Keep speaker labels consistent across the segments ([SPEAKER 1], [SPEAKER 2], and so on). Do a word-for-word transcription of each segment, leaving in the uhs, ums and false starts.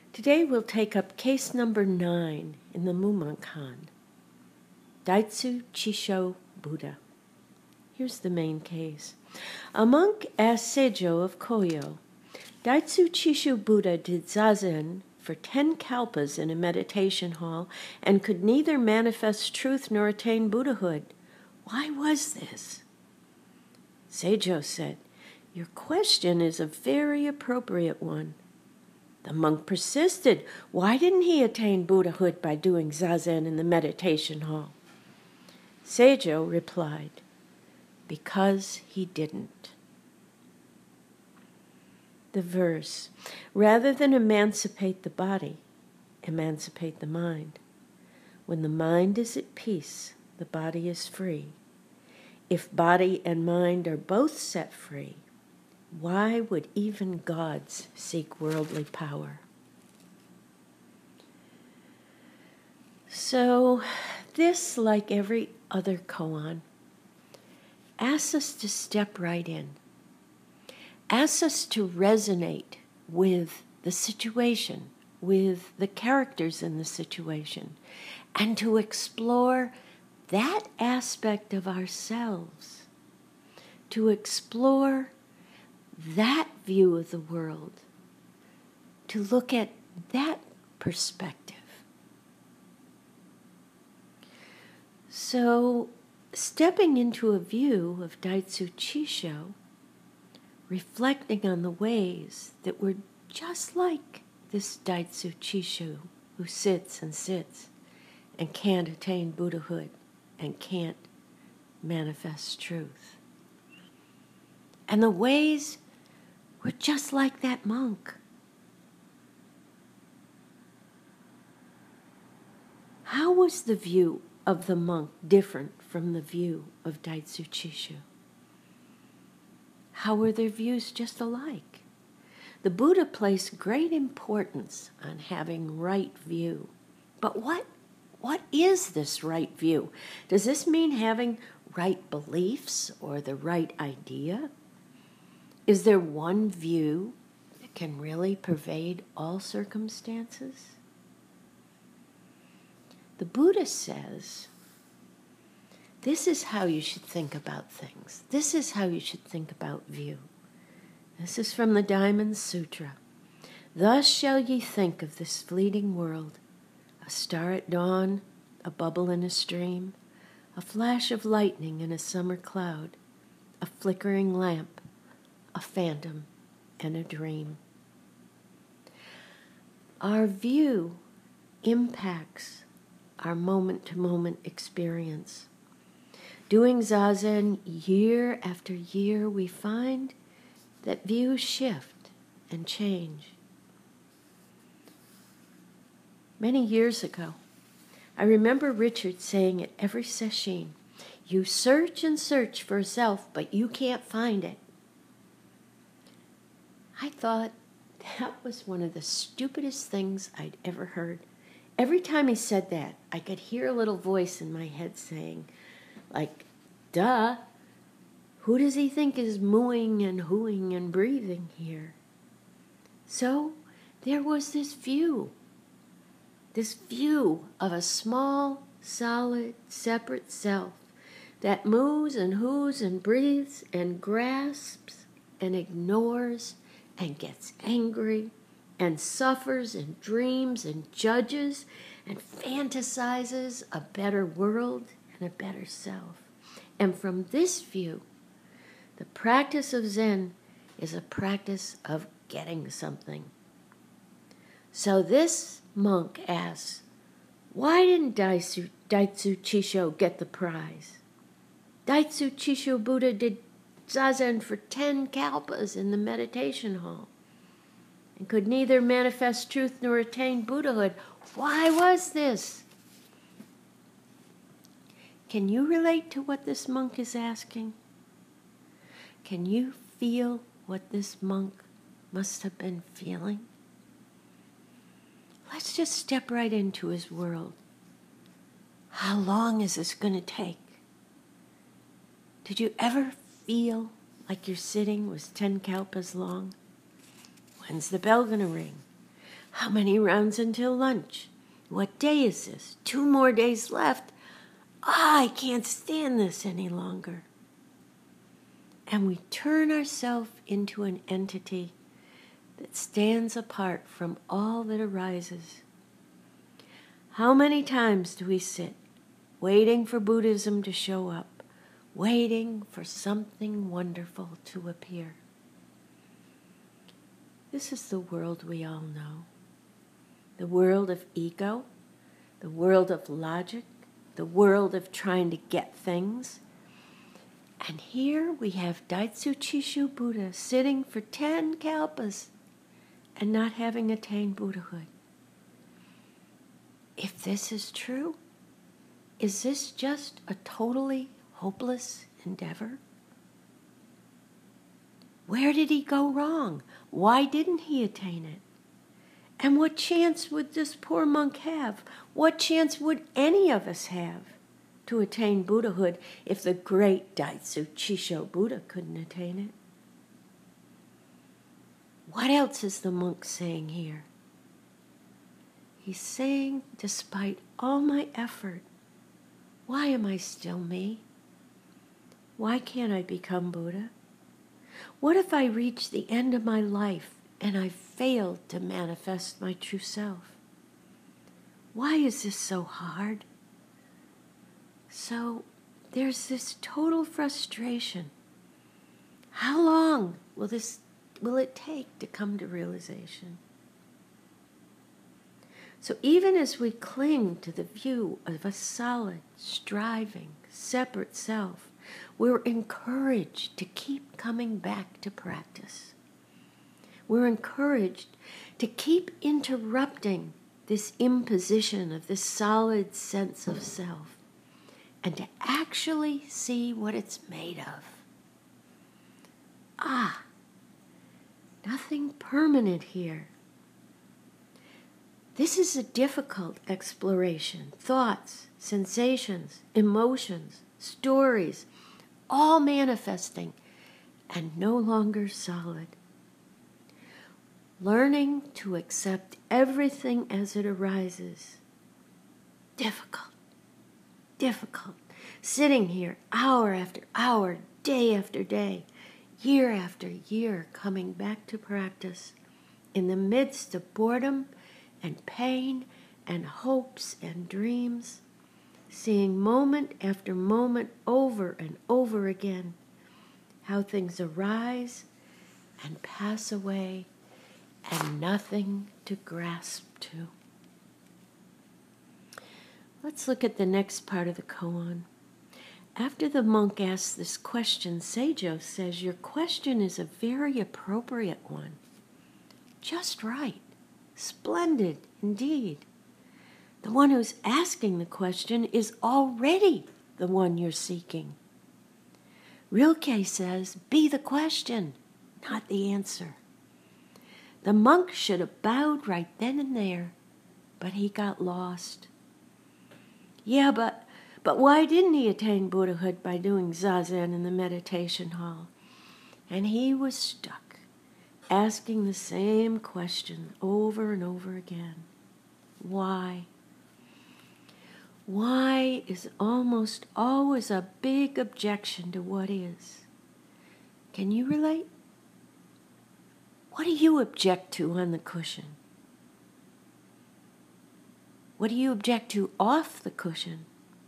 [SPEAKER 1] Today we'll take up case number nine in the Mumonkan, Daitsu Chisho Buddha. Here's the main case. A monk asked Seijo of Koyo, Daitsu Chisho Buddha did zazen for ten kalpas in a meditation hall and could neither manifest truth nor attain Buddhahood. Why was this? Seijo said, your question is a very appropriate one. The monk persisted. Why didn't he attain Buddhahood by doing zazen in the meditation hall? Seijo replied, because he didn't. The verse, rather than emancipate the body, emancipate the mind. When the mind is at peace, the body is free. If body and mind are both set free, why would even gods seek worldly power? So, this, like every other koan, asks us to step right in. Asks us to resonate with the situation, with the characters in the situation, and to explore that aspect of ourselves, to explore that view of the world, to look at that perspective. So, stepping into a view of Daitsu Chisho, reflecting on the ways that we're just like this Daitsu Chisho who sits and sits and can't attain Buddhahood and can't manifest truth. And the ways we're just like that monk. How was the view of the monk different from the view of Daitsu Chisho? How were their views just alike? The Buddha placed great importance on having right view. But what, what is this right view? Does this mean having right beliefs or the right idea? Is there one view that can really pervade all circumstances? The Buddha says, this is how you should think about things. This is how you should think about view. This is from the Diamond Sutra. Thus shall ye think of this fleeting world, a star at dawn, a bubble in a stream, a flash of lightning in a summer cloud, a flickering lamp, a phantom, and a dream. Our view impacts our moment-to-moment experience. Doing zazen year after year, we find that views shift and change. Many years ago, I remember Richard saying at every session, you search and search for self, but you can't find it. I thought that was one of the stupidest things I'd ever heard. Every time he said that, I could hear a little voice in my head saying, like, duh, who does he think is mooing and hooing and breathing here? So there was this view, this view of a small, solid, separate self that moves and whoos and breathes and grasps and ignores and gets angry and suffers and dreams and judges and fantasizes a better world and a better self. And from this view, the practice of Zen is a practice of getting something. So this monk asks, why didn't Daitsu, Daitsu Chisho get the prize? Daitsu Chisho Buddha did zazen for ten kalpas in the meditation hall and could neither manifest truth nor attain Buddhahood. Why was this? Can you relate to what this monk is asking? Can you feel what this monk must have been feeling? Let's just step right into his world. How long is this going to take? Did you ever feel like your sitting was ten kalpas long? When's the bell going to ring? How many rounds until lunch? What day is this? Two more days left. Ah, I can't stand this any longer. And we turn ourselves into an entity that stands apart from all that arises. How many times do we sit waiting for Buddhism to show up, waiting for something wonderful to appear? This is the world we all know. The world of ego, the world of logic, the world of trying to get things. And here we have Daitsu Chishu Buddha sitting for ten kalpas and not having attained Buddhahood. If this is true, is this just a totally hopeless endeavor? Where did he go wrong? Why didn't he attain it? And what chance would this poor monk have? What chance would any of us have to attain Buddhahood if the great Daitsu Chisho Buddha couldn't attain it? What else is the monk saying here? He's saying, despite all my effort, why am I still me? Why can't I become Buddha? What if I reach the end of my life and I failed to manifest my true self? Why is this so hard? So there's this total frustration. How long will this will it take to come to realization? So even as we cling to the view of a solid, striving, separate self, we're encouraged to keep coming back to practice. We're encouraged to keep interrupting this imposition of this solid sense of self and to actually see what it's made of. Ah, nothing permanent here. This is a difficult exploration. Thoughts, sensations, emotions, stories, all manifesting and no longer solid. Learning to accept everything as it arises. Difficult, difficult. Sitting here hour after hour, day after day, year after year, coming back to practice in the midst of boredom and pain and hopes and dreams, seeing moment after moment over and over again how things arise and pass away and nothing to grasp to. Let's look at the next part of the koan. After the monk asks this question, Seijo says, your question is a very appropriate one. Just right. Splendid indeed. The one who's asking the question is already the one you're seeking. Rilke says, be the question, not the answer. The monk should have bowed right then and there, but he got lost. Yeah, but but why didn't he attain Buddhahood by doing zazen in the meditation hall? And he was stuck, asking the same question over and over again. Why? Why is almost always a big objection to what is. Can you relate? What do you object to on the cushion? What do you object to off the cushion?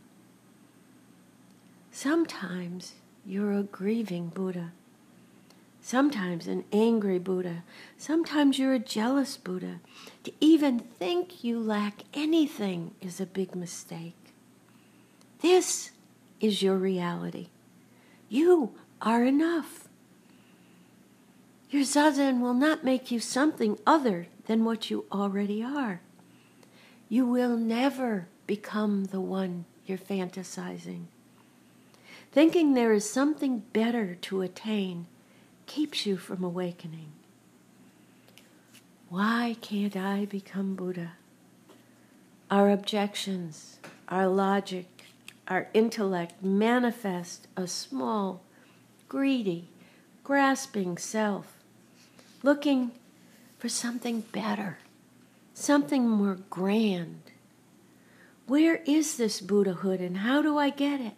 [SPEAKER 1] Sometimes you're a grieving Buddha. Sometimes an angry Buddha. Sometimes you're a jealous Buddha. To even think you lack anything is a big mistake. This is your reality. You are enough. Your zazen will not make you something other than what you already are. You will never become the one you're fantasizing. Thinking there is something better to attain keeps you from awakening. Why can't I become Buddha? Our objections, our logic, our intellect manifest a small, greedy, grasping self, looking for something better, something more grand. Where is this Buddhahood and how do I get it?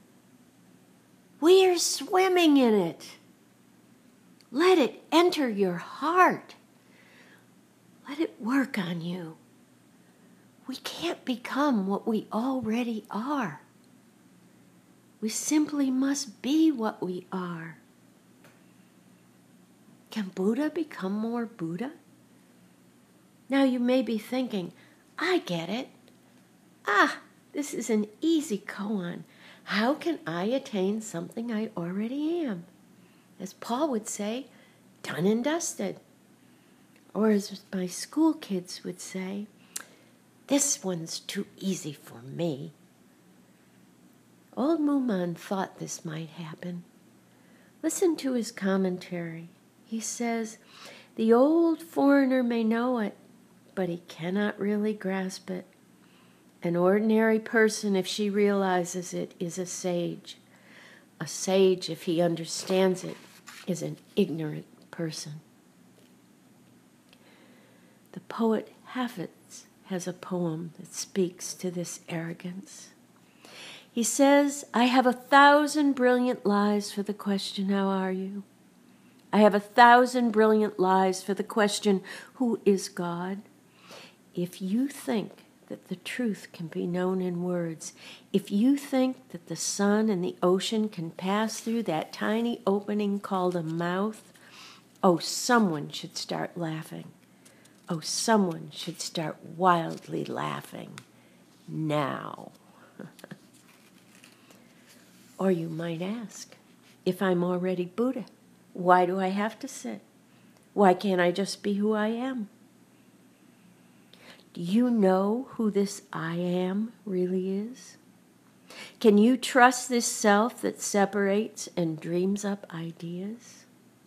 [SPEAKER 1] We are swimming in it. Let it enter your heart. Let it work on you. We can't become what we already are. We simply must be what we are. Can Buddha become more Buddha? Now you may be thinking, I get it. Ah, this is an easy koan. How can I attain something I already am? As Paul would say, done and dusted. Or as my school kids would say, this one's too easy for me. Old Muman thought this might happen. Listen to his commentary. He says, the old foreigner may know it, but he cannot really grasp it. An ordinary person, if she realizes it, is a sage. A sage, if he understands it, is an ignorant person. The poet Hafez has a poem that speaks to this arrogance. He says, I have a thousand brilliant lies for the question, how are you? I have a thousand brilliant lies for the question, who is God? If you think that the truth can be known in words, if you think that the sun and the ocean can pass through that tiny opening called a mouth, oh, someone should start laughing. Oh, someone should start wildly laughing now. Or you might ask, if I'm already Buddha, why do I have to sit? Why can't I just be who I am? Do you know who this I am really is? Can you trust this self that separates and dreams up ideas?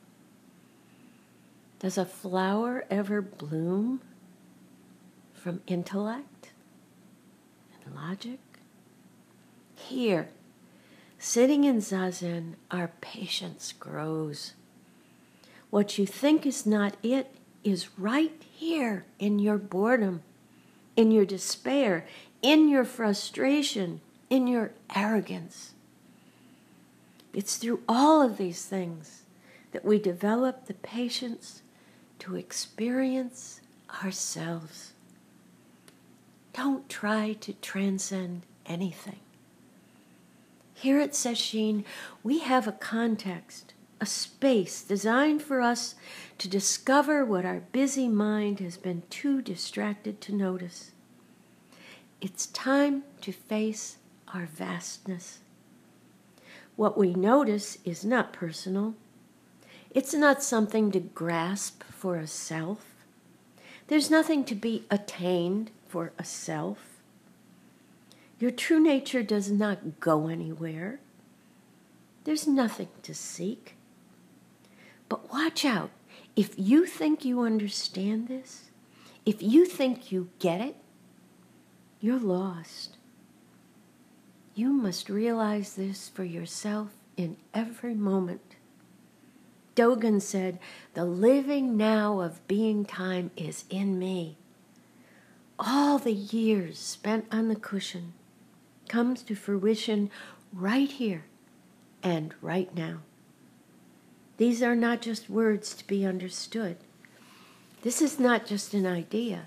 [SPEAKER 1] Does a flower ever bloom from intellect and logic? Here, sitting in Zazen, our patience grows. What you think is not it is right here in your boredom, in your despair, in your frustration, in your arrogance. It's through all of these things that we develop the patience to experience ourselves. Don't try to transcend anything. Here at Sesshin, we have a context, a space designed for us to discover what our busy mind has been too distracted to notice. It's time to face our vastness. What we notice is not personal. It's not something to grasp for a self. There's nothing to be attained for a self. Your true nature does not go anywhere. There's nothing to seek. But watch out. If you think you understand this, if you think you get it, you're lost. You must realize this for yourself in every moment. Dogen said, the living now of being time is in me. All the years spent on the cushion comes to fruition right here and right now. These are not just words to be understood. This is not just an idea.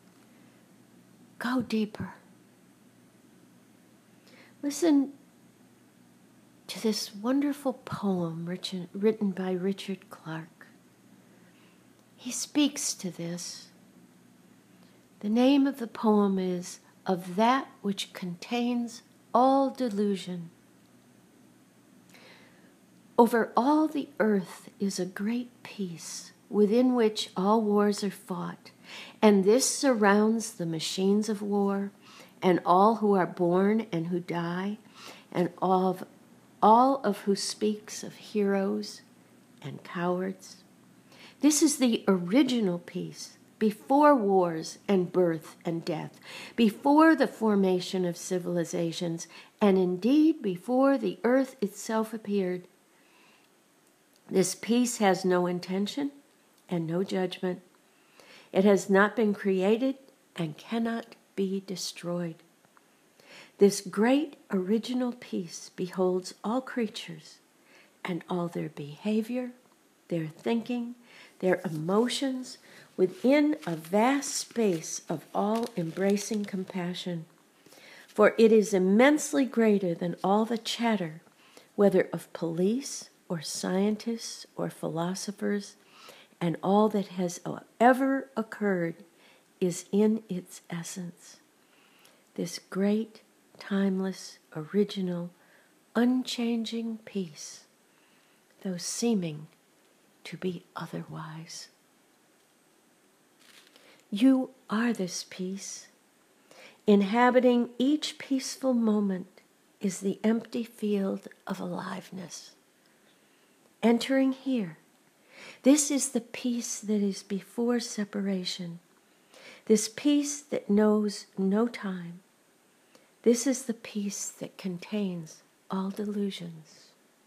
[SPEAKER 1] Go deeper. Listen to this wonderful poem written by Richard Clarke. He speaks to this. The name of the poem is Of That Which Contains All Delusion. Over all the earth is a great peace, within which all wars are fought, and this surrounds the machines of war, and all who are born and who die, and all of, all of who speaks of heroes and cowards. This is the original peace, before wars and birth and death, before the formation of civilizations, and indeed before the earth itself appeared. This peace has no intention and no judgment. It has not been created and cannot be destroyed. This great original peace beholds all creatures and all their behavior, their thinking, their emotions within a vast space of all-embracing compassion. For it is immensely greater than all the chatter, whether of police or scientists or philosophers, and all that has ever occurred is in its essence. This great, timeless, original, unchanging peace, though seeming to be otherwise. You are this peace. Inhabiting each peaceful moment is the empty field of aliveness. Entering here, this is the peace that is before separation, this peace that knows no time. This is the peace that contains all delusions.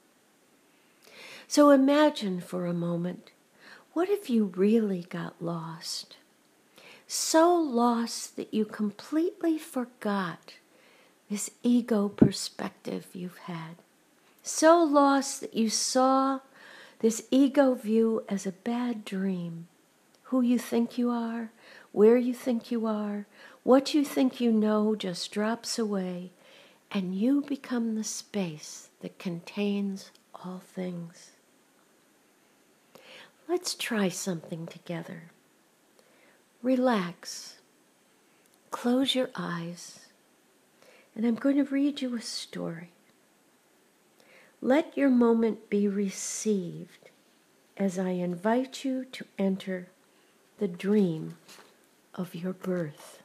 [SPEAKER 1] So imagine for a moment, what if you really got lost? So lost that you completely forgot this ego perspective you've had. So lost that you saw this ego view as a bad dream. Who you think you are, where you think you are, what you think you know just drops away, and you become the space that contains all things. Let's try something together. Relax. Close your eyes. And I'm going to read you a story. Let your moment be received as I invite you to enter the dream of your birth.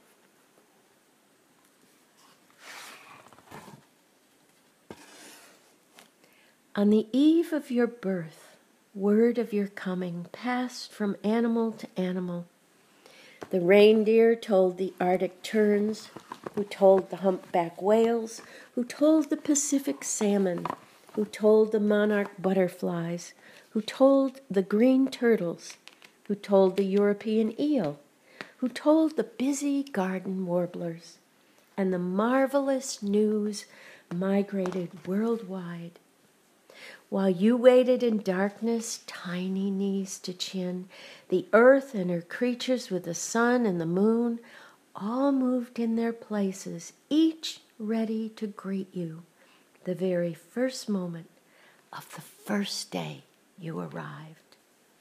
[SPEAKER 1] On the eve of your birth, word of your coming passed from animal to animal. The reindeer told the Arctic terns, who told the humpback whales, who told the Pacific salmon, who told the monarch butterflies, who told the green turtles, who told the European eel, who told the busy garden warblers, and the marvelous news migrated worldwide. While you waited in darkness, tiny knees to chin, the earth and her creatures with the sun and the moon all moved in their places, each ready to greet you the very first moment of the first day you arrived.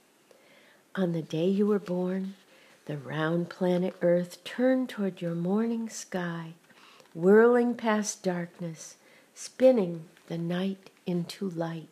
[SPEAKER 1] On the day you were born, the round planet Earth turned toward your morning sky, whirling past darkness, spinning the night into light.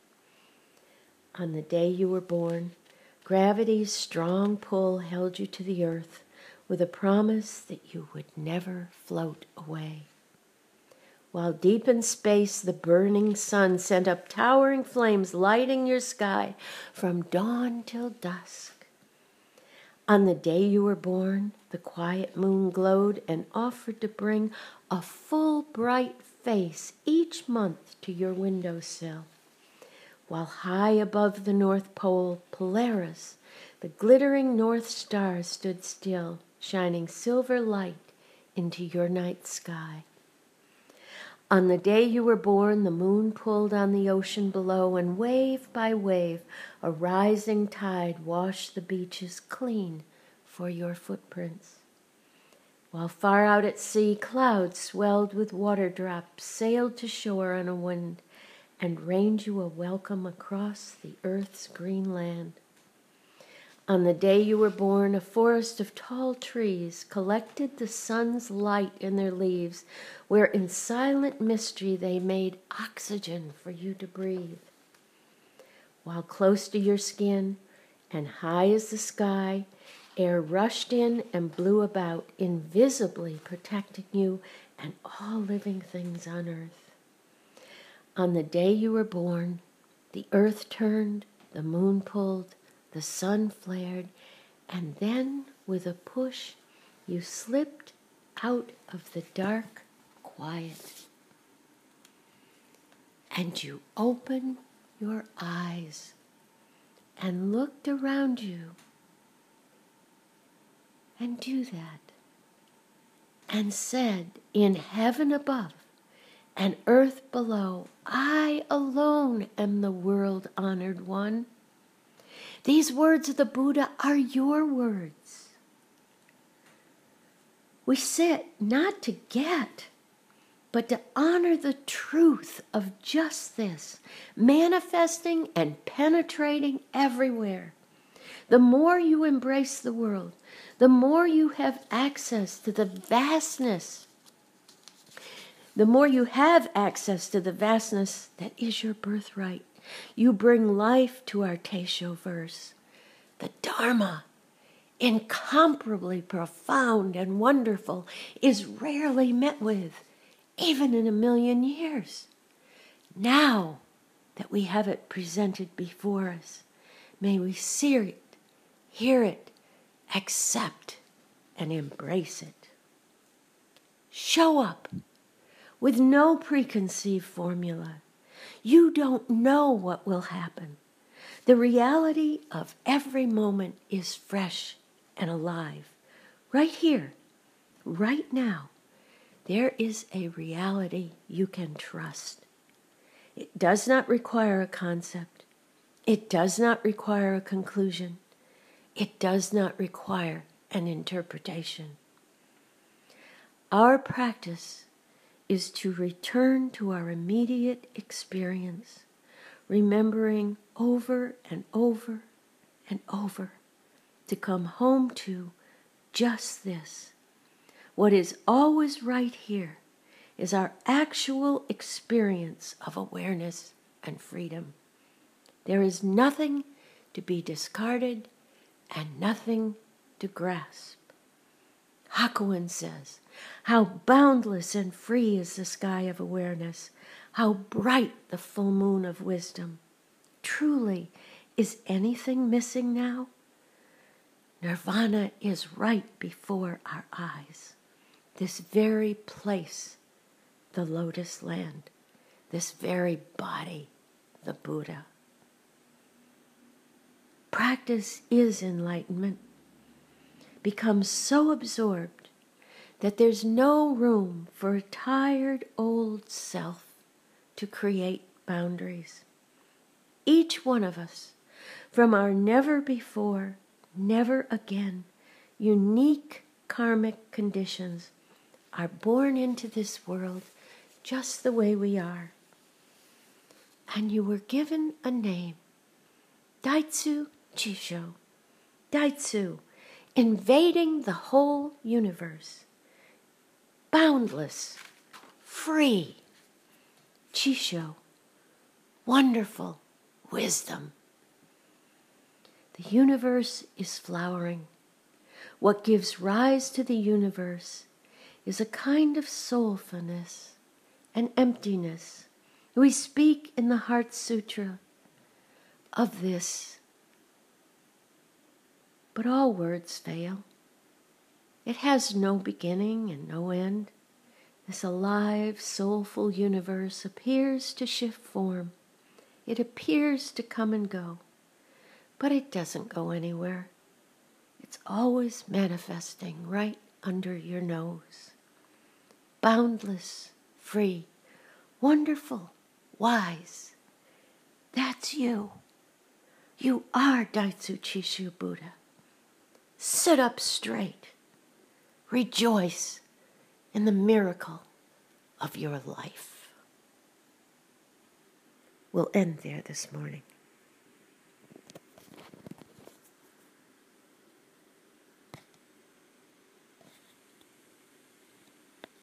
[SPEAKER 1] On the day you were born, gravity's strong pull held you to the earth with a promise that you would never float away. While deep in space, the burning sun sent up towering flames lighting your sky from dawn till dusk. On the day you were born, the quiet moon glowed and offered to bring a full bright face each month to your windowsill. While high above the North Pole, Polaris, the glittering North Star, stood still, shining silver light into your night sky. On the day you were born, the moon pulled on the ocean below, and wave by wave, a rising tide washed the beaches clean for your footprints. While far out at sea, clouds swelled with water drops sailed to shore on a wind, and rained you a welcome across the earth's green land. On the day you were born, a forest of tall trees collected the sun's light in their leaves, where in silent mystery they made oxygen for you to breathe. While close to your skin and high as the sky, air rushed in and blew about, invisibly protecting you and all living things on earth. On the day you were born, the earth turned, the moon pulled, the sun flared, and then, with a push, you slipped out of the dark quiet. And you opened your eyes and looked around you. and do that. And said, in heaven above and earth below, I alone am the world-honored one. These words of the Buddha are your words. We sit not to get, but to honor the truth of just this, manifesting and penetrating everywhere. The more you embrace the world, the more you have access to the vastness, the more you have access to the vastness that is your birthright. You bring life to our Teisho verse. The Dharma, incomparably profound and wonderful, is rarely met with, even in a million years. Now that we have it presented before us, may we see it, hear it, accept, and embrace it. Show up with no preconceived formula. You don't know what will happen. The reality of every moment is fresh and alive. Right here, right now, there is a reality you can trust. It does not require a concept. It does not require a conclusion. It does not require an interpretation. Our practice is to return to our immediate experience, remembering over and over and over to come home to just this. What is always right here is our actual experience of awareness and freedom. There is nothing to be discarded and nothing to grasp. Hakuin says, how boundless and free is the sky of awareness, how bright the full moon of wisdom. Truly, is anything missing now? Nirvana is right before our eyes. This very place, the lotus land, this very body, the Buddha. Practice is enlightenment. Become so absorbed that there's no room for a tired old self to create boundaries. Each one of us, from our never before, never again, unique karmic conditions, are born into this world just the way we are. And you were given a name, Daitsu Chisho. Daitsu, invading the whole universe. Boundless, free. Chisho, wonderful wisdom. The universe is flowering. What gives rise to the universe is a kind of soulfulness and emptiness. We speak in the Heart Sutra of this, but all words fail. It has no beginning and no end. This alive, soulful universe appears to shift form. It appears to come and go, but it doesn't go anywhere. It's always manifesting right under your nose. Boundless, free, wonderful, wise. That's you. You are Daitsu Chisho Buddha. Sit up straight. Rejoice in the miracle of your life. We'll end there this morning.